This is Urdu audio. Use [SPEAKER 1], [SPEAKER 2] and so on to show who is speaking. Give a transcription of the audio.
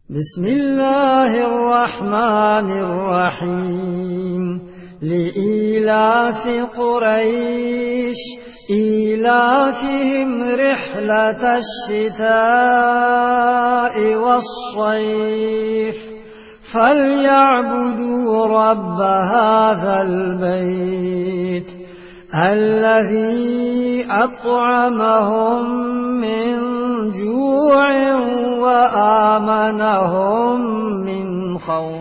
[SPEAKER 1] بسم الله الرحمن الرحيم لإيلاف قريش إيلافهم رحلة الشتاء والصيف فليعبدوا رب هذا البيت الذي أطعمهم من جوع وآمنهم من خوف